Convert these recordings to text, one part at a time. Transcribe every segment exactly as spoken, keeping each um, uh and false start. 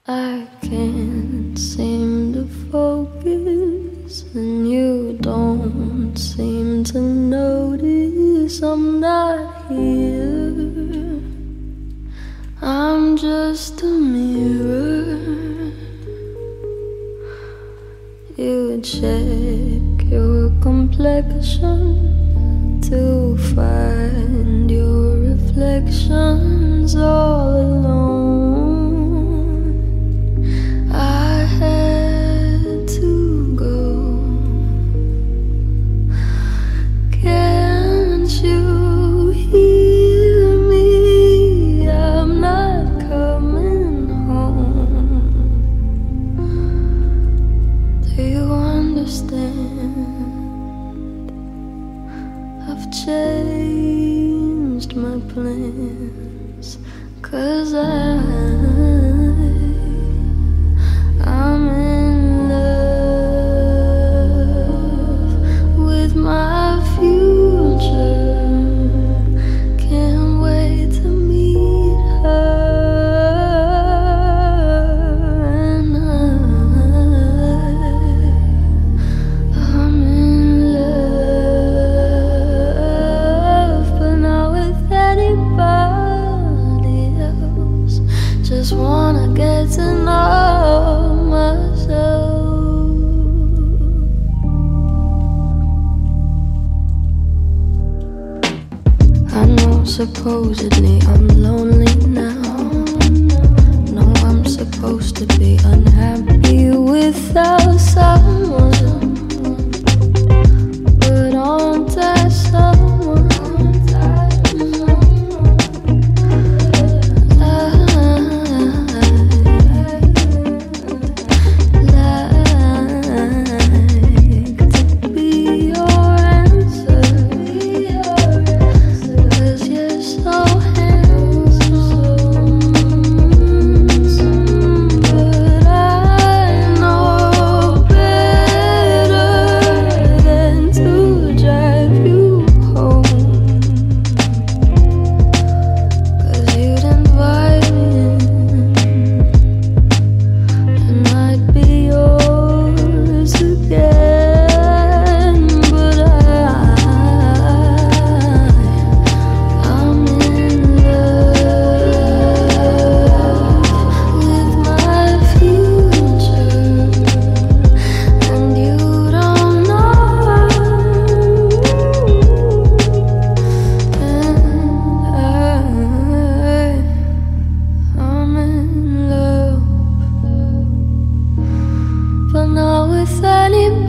I can't seem to focus, and you don't seem to notice I'm not here. I'm just a mirror. You check your complexion to find your reflections all alone. I had to go. Can't you hear me? I'm not coming home. Do you understand? I've changed my plans, 'cause I I'm in love with my future. Can't wait to meet her, and I, I'm in love, but not with anybody else. Just wanna get to know myself. I know supposedly I'm lonely now. No, I'm supposed to be unhappy without someone, but aren't I someone?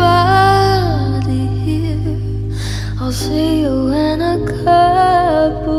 Anybody here? I'll see you in a couple